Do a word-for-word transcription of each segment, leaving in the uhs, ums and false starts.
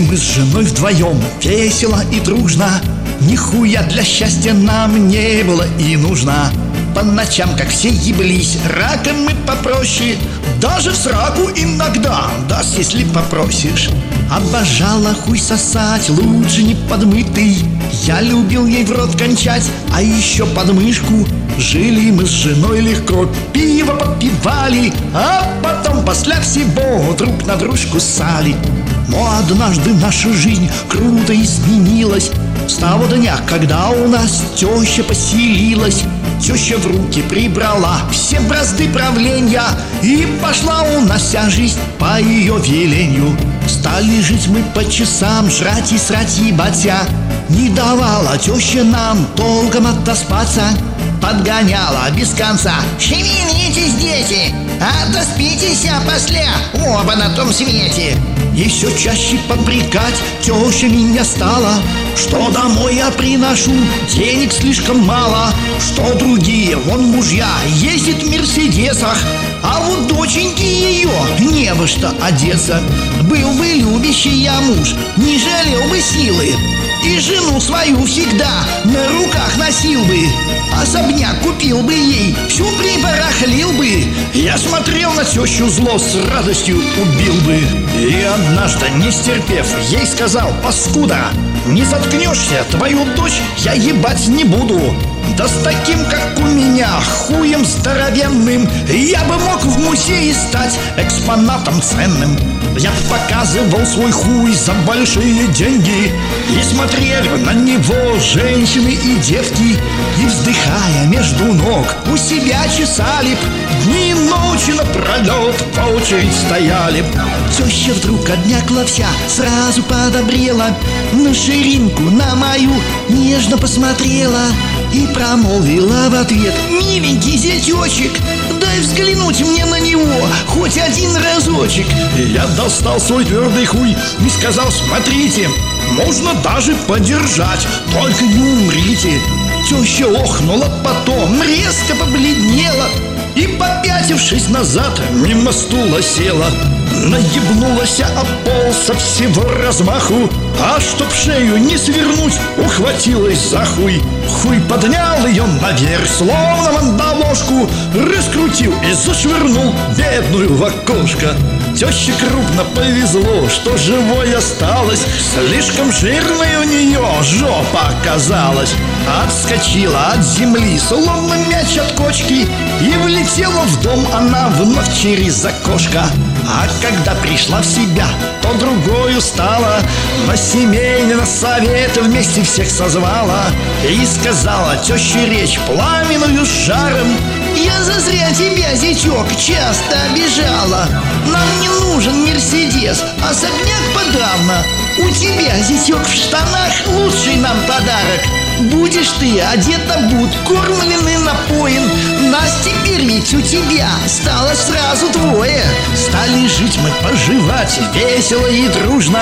мы с женой вдвоем, весело и дружно. Нихуя для счастья нам не было и нужно. По ночам, как все еблись, раком мы попроще. Даже в сраку иногда даст, если попросишь. Обожала хуй сосать, лучше не подмытый. Я любил ей в рот кончать, а еще под мышку. Жили мы с женой легко, пиво попивали, а потом после всего друг на дружку ссали. Но однажды наша жизнь круто изменилась с того дня, когда у нас теща поселилась. Теща в руки прибрала все бразды правления, и пошла у нас вся жизнь по ее велению. Стали жить мы по часам, жрать и срать ебаться. Не давала теща нам толком отоспаться. Подгоняла без конца: шевелитесь, дети, а доспитесь после, оба на том свете. И все чаще попрекать теща меня стала, что домой я приношу денег слишком мало, что другие, вон мужья, ездят в мерседесах, а вот доченьки ее не во что одеться. Был бы любящий я муж, не жалел бы силы, и жену свою всегда на руках носил бы. Особняк купил бы ей, всю прибарахлил бы. Я смотрел на тещу зло, с радостью убил бы. И однажды, не стерпев, ей сказал: паскуда, не заткнешься, твою дочь я ебать не буду. Да с таким, как у меня, хуем здоровенным, я бы мог в музее стать экспонатом ценным. Я бы показывал свой хуй за большие деньги, и смотрели на него женщины и девки, и, вздыхая между ног, у себя чесали б, дни и ночи напролет по очередь стояли б. Теща вдруг обмякла вся, сразу подобрела, на ширинку на мою нежно посмотрела и промолвила в ответ: миленький зятечек, дай взглянуть мне на него хоть один разочек. Я достал свой твердый хуй и сказал: смотрите, можно даже подержать, только не умрите. Теща охнула потом, резко побледнела и, попятившись назад, мимо стула села. Наебнулась об пол со всего размаху, а чтоб шею не свернуть, ухватилась за хуй. Хуй поднял ее наверх, словно мандавошку, раскрутил и зашвырнул бедную в окошко. Теще крупно повезло, что живой осталась, слишком жирной у нее жопа оказалась. Отскочила от земли, словно мяч от кочки, и влетела в дом она вновь через окошко. А когда пришла в себя, то другою стала, на семейный на совет вместе всех созвала и сказала теще речь пламенную с жаром: я зазря тебя, зятек, часто обижала. Нам не нужен мерседес, особняк подавно. У тебя, зятек, в штанах лучший нам подарок. Будешь ты одет обут, кормлен и напоен. Нас теперь ведь у тебя стало сразу двое. Стали жить мы, поживать весело и дружно.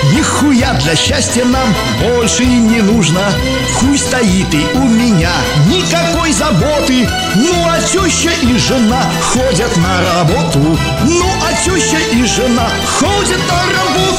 Нихуя для счастья нам больше и не нужно. Хуй стоит и у меня никакой заботы. Ну а теща и жена ходят на работу. Ну а теща и жена ходят на работу.